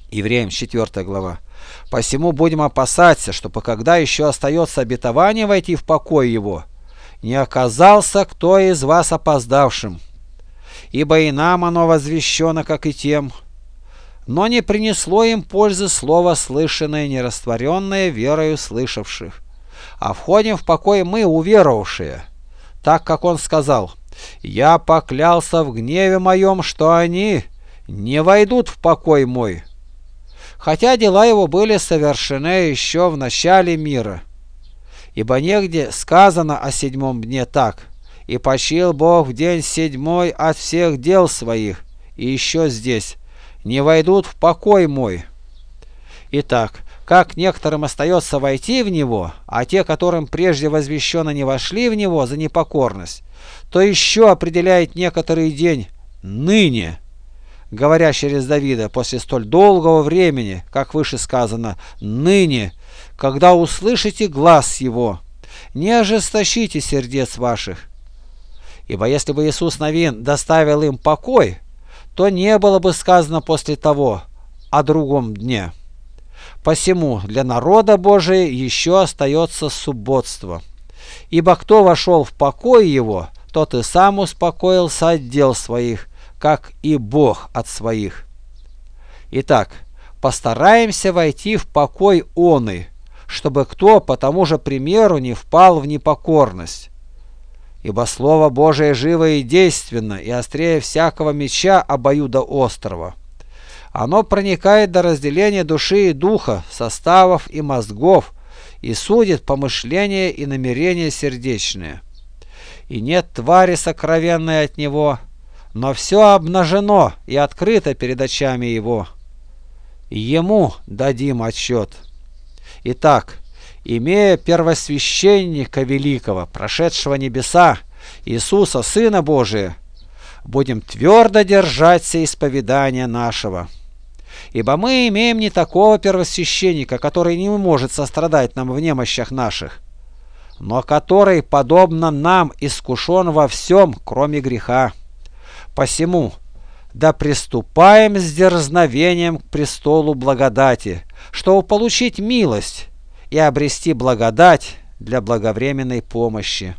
Евреям 4 глава. Посему будем опасаться, чтобы когда еще остается обетование войти в покой его, не оказался кто из вас опоздавшим. Ибо и нам оно возвещено, как и тем, но не принесло им пользы слово слышанное, нерастворенное верою слышавших. А входим в покой мы, уверовавшие, так как он сказал: «Я поклялся в гневе моем, что они не войдут в покой мой», хотя дела его были совершены еще в начале мира. Ибо негде сказано о 7-м дне так: «И почил Бог в день 7-й от всех дел своих», и еще здесь: «Не войдут в покой мой». Итак, как некоторым остается войти в него, а те, которым прежде возвещено, не вошли в него за непокорность, то еще определяет некоторый день «ныне», говоря через Давида после столь долгого времени, как выше сказано, «ныне, когда услышите глас его, не ожесточите сердец ваших». Ибо если бы Иисус Навин доставил им покой, то не было бы сказано после того о другом дне. Посему для народа Божия еще остается субботство. Ибо кто вошел в покой его, тот и сам успокоился от дел своих, как и Бог от своих. Итак, постараемся войти в покой оный, чтобы кто по тому же примеру не впал в непокорность. Ибо Слово Божие живо и действенно, и острее всякого меча обоюдоострого. Оно проникает до разделения души и духа, составов и мозгов, и судит помышления и намерения сердечные. И нет твари сокровенной от него, но все обнажено и открыто перед очами его. Ему дадим отчет. Итак, имея первосвященника великого, прошедшего небеса, Иисуса, Сына Божия, будем твердо держаться исповедания нашего. Ибо мы имеем не такого первосвященника, который не может сострадать нам в немощах наших, но который, подобно нам, искушен во всем, кроме греха. Посему да приступаем с дерзновением к престолу благодати, чтобы получить милость и обрести благодать для благовременной помощи.